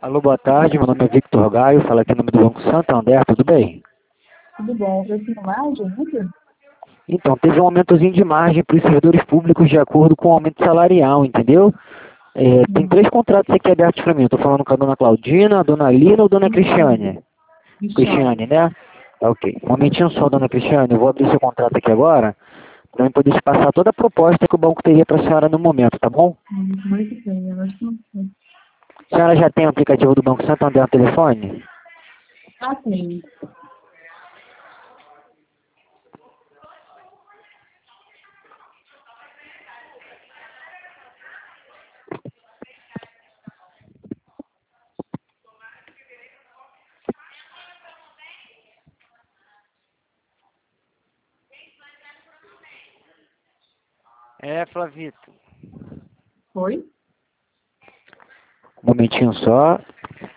Alô, boa tarde. Meu nome é Victor Gaio, falo aqui em nome do Banco Santander, tudo bem? Tudo bom, eu tenho margem, muito? Então, teve um aumentozinho de margem para os servidores públicos de acordo com o aumento salarial, entendeu? Tem 3 contratos aqui abertos para mim. Eu estou falando com a dona Claudina, a dona Lina ou a dona Cristiane? Cristiane. Cristiane, né? Ok. Um momentinho só, dona Cristiane. Eu vou abrir seu contrato aqui agora para eu poder te passar toda a proposta que o banco teria para a senhora no momento, tá bom? Muito bem, eu acho que não sei. A senhora já tem o aplicativo do Banco Santander no telefone? Ah, tem. Flavito. Foi? Um momentinho só.